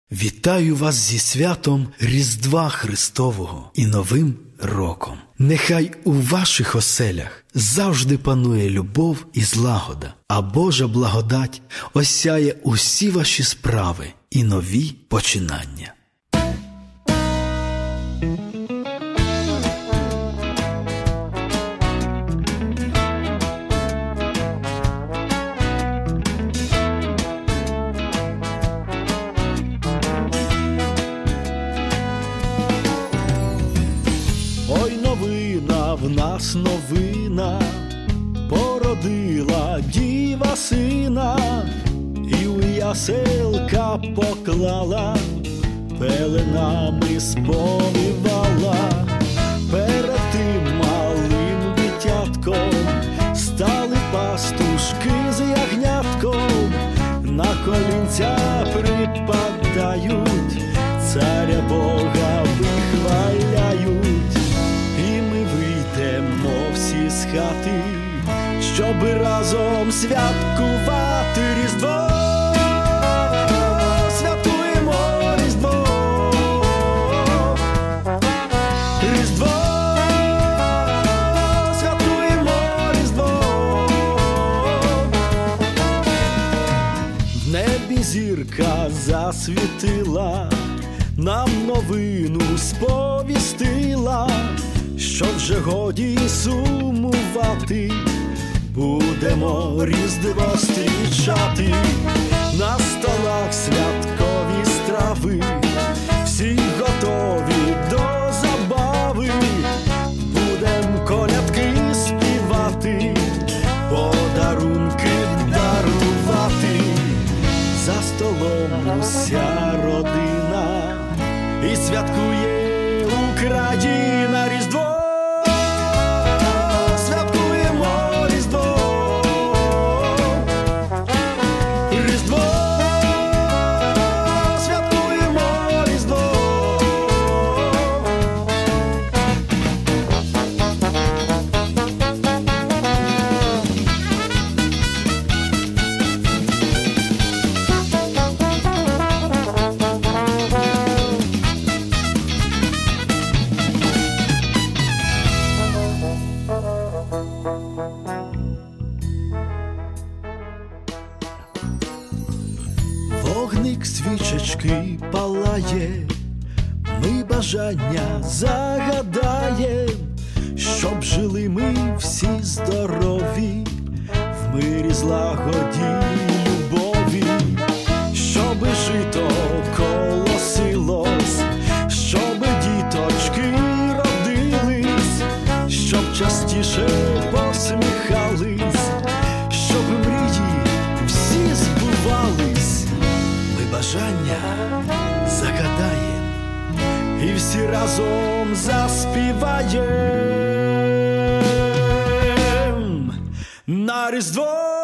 Вітаю вас зі святом Різдва Христового і Новим роком. Нехай у ваших оселях завжди панує любов і злагода, а Божа благодать осяє усі ваші справи і нові починання. Ой, новина, в нас новина, породила діва сина, і у яселка поклала, пеленами сповивала. Перед тим малим дитятком стали пастушки з ягнятком, на колінця припадають, царя Бога вихваляють. І ми вийдемо всі з хати, щоб разом святкувати Різдво. Святкуємо Різдво, Різдво, святкуємо Різдво. В небі зірка засвітила, нам новину сповістила, що вже годі сумувати, будемо Різдво зустрічати. На столах святкові страви, всі готові до забави, будем колядки співати, подарунки дарувати. За столом уся родина і святкує Україна Різдво. Святкуємо Різдво, Різдво, святкуємо Різдво. Вогник свічечки палає, ми бажання загадаєм, щоб жили ми всі здорові, в мирі, злагоді, любові, щоби жито колосилось, щоби діточки родились, щоб частіше посміхались, щоб мрії всі збувались. Бажання загадаєм і всі разом заспіваєм на Різдво.